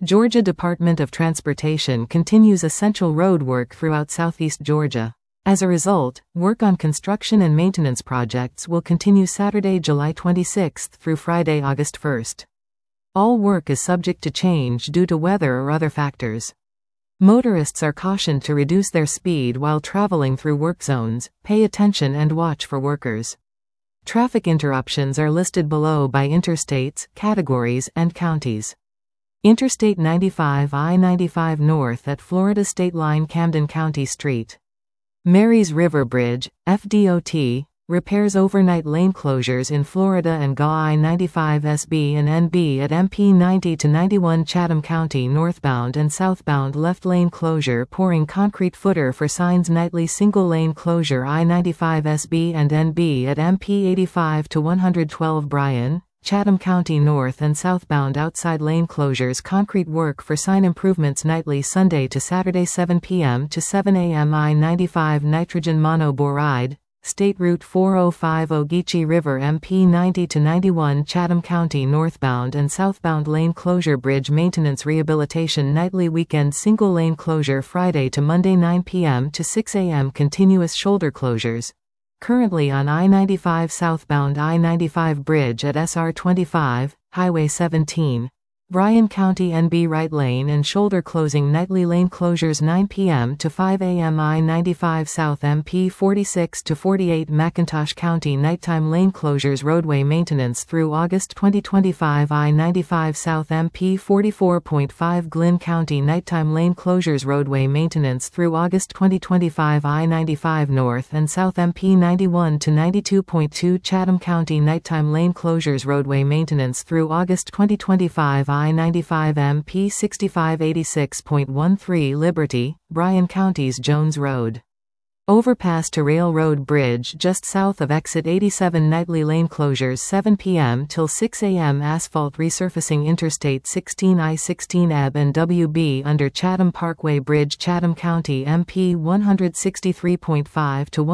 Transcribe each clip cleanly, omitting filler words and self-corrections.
Georgia Department of Transportation continues essential road work throughout southeast Georgia. As a result, work on construction and maintenance projects will continue Saturday, July 26 through Friday, August 1. All work is subject to change due to weather or other factors. Motorists are cautioned to reduce their speed while traveling through work zones, pay attention and watch for workers. Traffic interruptions are listed below by interstates, categories, and counties. Interstate 95 I-95 North at Florida State Line, Camden County Street. Marys River Bridge, FDOT, repairs overnight lane closures in Florida and GA I-95 SB and NB at MP 90-91 Chatham County northbound and southbound left lane closure, pouring concrete footer for signs. Nightly single lane closure I-95 SB and NB at MP 85-112 Bryan, Chatham County north and southbound outside lane closures. Concrete work for sign improvements nightly Sunday to Saturday 7 p.m. to 7 a.m. I-95 nitrogen monoboride, State Route 405 Ogeechee River MP 90-91 Chatham County northbound and southbound lane closure. Bridge maintenance rehabilitation nightly weekend single lane closure Friday to Monday 9 p.m. to 6 a.m. Continuous shoulder closures. Currently on I-95 southbound I-95 bridge at SR 25, Highway 17. Bryan County NB right lane and shoulder closing nightly lane closures 9 p.m. to 5 a.m. I-95 South MP 46-48 McIntosh County nighttime lane closures. Roadway maintenance through August 2025 I-95 South MP 44.5 Glynn County nighttime lane closures. Roadway maintenance through August 2025 I-95 North and South MP 91-92.2 Chatham County nighttime lane closures. Roadway maintenance through August 2025 I-95 MP 6586.13 Liberty, Bryan County's Jones Road. Overpass to Railroad Bridge just south of Exit 87 nightly lane closures 7 p.m. till 6 a.m. Asphalt resurfacing Interstate 16 I-16 Ebb and WB under Chatham Parkway Bridge. Chatham County MP 163.5 to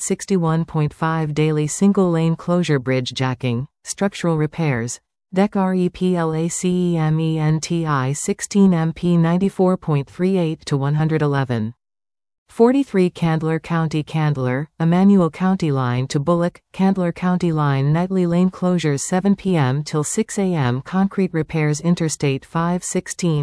161.5 daily single lane closure. Bridge jacking, structural repairs. Deck REPLACEMENTI 16 MP 94.38 to 111. 43 Candler County Candler, Emmanuel County Line to Bullock, Candler County Line nightly lane closures 7 p.m. till 6 a.m. Concrete repairs Interstate 516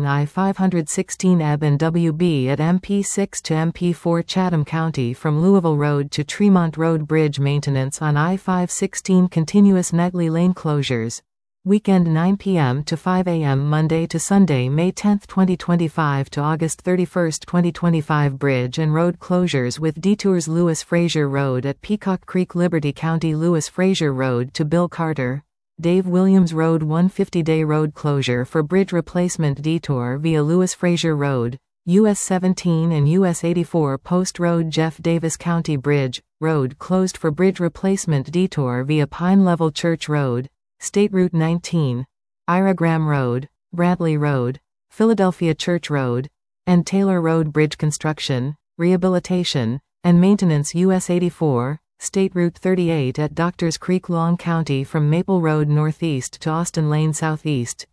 I-516 Ebb and WB at MP 6 to MP 4 Chatham County from Louisville Road to Tremont Road. Bridge maintenance on I-516 continuous nightly lane closures. Weekend 9 p.m. to 5 a.m. Monday to Sunday May 10, 2025 to August 31, 2025 Bridge and road closures with detours. Lewis Frazier Road at Peacock Creek, Liberty County. Lewis Frazier Road to Bill Carter, Dave Williams Road 150-day road closure for bridge replacement. Detour via Lewis Frazier Road, US 17 and US 84 Post Road. Jeff Davis County Bridge, road closed for bridge replacement. Detour via Pine Level Church Road, State Route 19, Ira Graham Road, Bradley Road, Philadelphia Church Road, and Taylor Road. Bridge construction, rehabilitation, and maintenance US 84, State Route 38 at Doctors Creek, Long County from Maple Road northeast to Austin Lane southeast,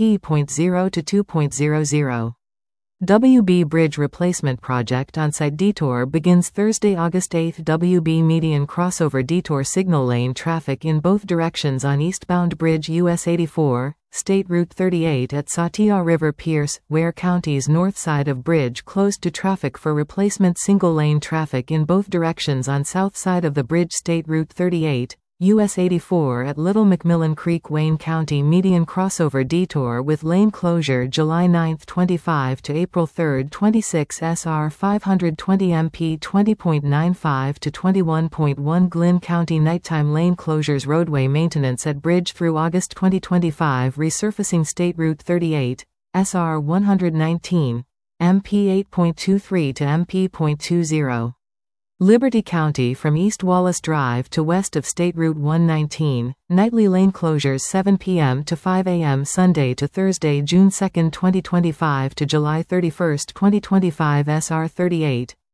MP.0 to 2.00. WB Bridge Replacement Project on-site detour begins Thursday, August 8. WB median crossover detour signal lane traffic in both directions on eastbound bridge US 84, State Route 38 at Sauteah River Pierce, Ware County's north side of bridge closed to traffic for replacement. Single lane traffic in both directions on south side of the bridge. State Route 38, US 84 at Little McMillan Creek, Wayne County median crossover detour with lane closure July 9, 25 to April 3, 26 SR 520 MP 20.95 to 21.1 Glynn County nighttime lane closures. Roadway maintenance at bridge through August 2025 resurfacing State Route 38, SR 119, MP 8.23 to MP.20. Liberty County from East Wallace Drive to west of State Route 119, nightly lane closures 7 p.m. to 5 a.m. Sunday to Thursday, June 2, 2025 to July 31, 2025 SR 38,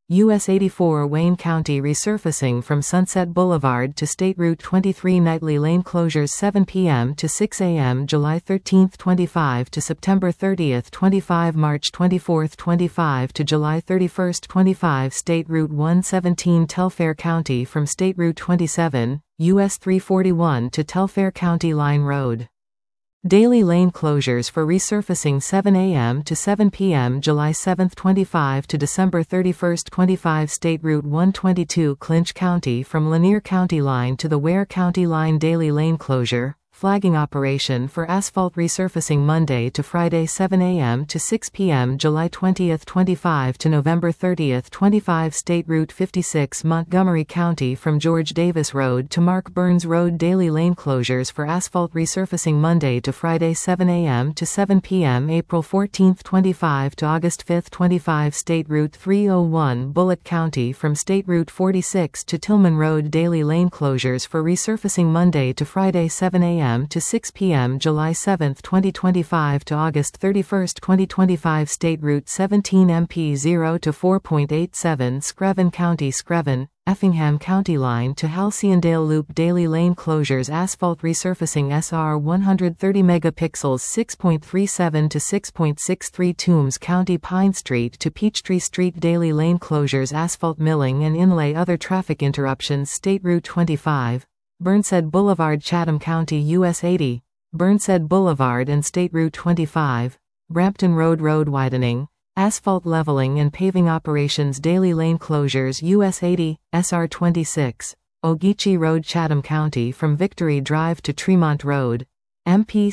US 84 Wayne County resurfacing from Sunset Boulevard to State Route 23 nightly lane closures 7 p.m. to 6 a.m. July 13, 25 to September 30, 25 March 24, 25 to July 31, 25 State Route 117 Telfair County from State Route 27, US 341 to Telfair County Line Road. Daily lane closures for resurfacing 7 a.m. to 7 p.m. July 7, 25 to December 31, 25 State Route 122 Clinch County from Lanier County Line to the Ware County Line daily lane closure, flagging operation for asphalt resurfacing Monday to Friday 7 a.m. to 6 p.m. July 20, 25 to November 30, 25 State Route 56 Montgomery County from George Davis Road to Mark Burns Road daily lane closures for asphalt resurfacing Monday to Friday 7 a.m. to 7 p.m. April 14, 25 to August 5, 25 State Route 301 Bullock County from State Route 46 to Tillman Road daily lane closures for resurfacing Monday to Friday 7 a.m. to 6 p.m. July 7, 2025 to August 31, 2025 State Route 17 MP 0 to 4.87 Screven County Screven, Effingham County Line to Halcyondale Loop daily lane closures asphalt resurfacing SR 130 megapixels 6.37 to 6.63 Toombs County Pine Street to Peachtree Street daily lane closures asphalt milling and inlay other traffic interruptions State Route 25, Burnshead Boulevard Chatham County US 80, Burnshead Boulevard and State Route 25, Brampton Road road widening, asphalt leveling and paving operations daily lane closures US 80, SR 26, Ogeechee Road Chatham County from Victory Drive to Tremont Road, MP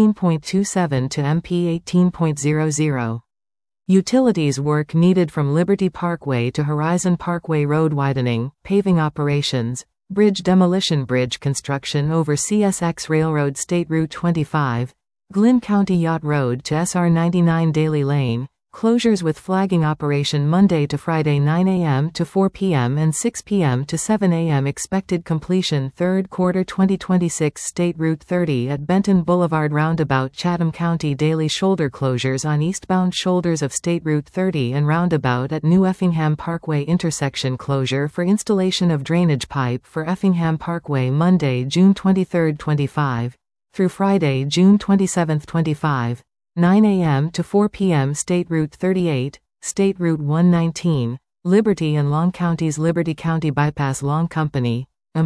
16.27 to MP 18.00. Utilities work needed from Liberty Parkway to Horizon Parkway road widening, paving operations, bridge demolition bridge construction over CSX Railroad State Route 25, Glynn County Yacht Road to SR 99 daily lane, closures with flagging operation Monday to Friday 9 a.m. to 4 p.m. and 6 p.m. to 7 a.m. expected completion third quarter 2026 State Route 30 at Benton Boulevard Roundabout Chatham County daily shoulder closures on eastbound shoulders of State Route 30 and roundabout at New Effingham Parkway intersection closure for installation of drainage pipe for Effingham Parkway Monday, June 23, 25, through Friday, June 27, 25. 9 a.m. to 4 p.m. State Route 38, State Route 119, Liberty and Long Counties Liberty County Bypass Long Company,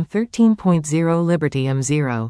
M13.0 Liberty M0.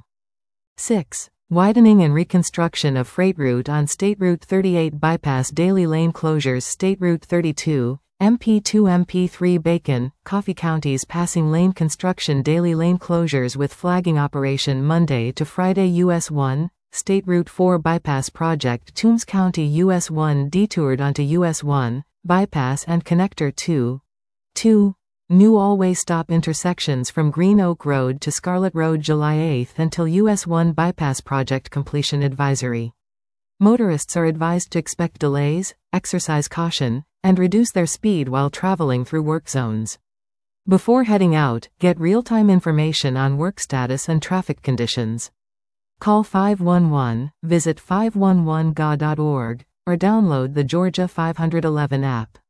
6. Widening and reconstruction of freight route on State Route 38 bypass daily lane closures State Route 32, MP2 MP3 Bacon, Coffee Counties passing lane construction daily lane closures with flagging operation Monday to Friday US 1, State Route 4 Bypass Project Toombs County US 1 detoured onto US 1, Bypass and Connector 2. 2. New all-way stop intersections from Green Oak Road to Scarlet Road July 8 until US 1 Bypass Project completion advisory. Motorists are advised to expect delays, exercise caution, and reduce their speed while traveling through work zones. Before heading out, get real-time information on work status and traffic conditions. Call 511, visit 511ga.org, or download the Georgia 511 app.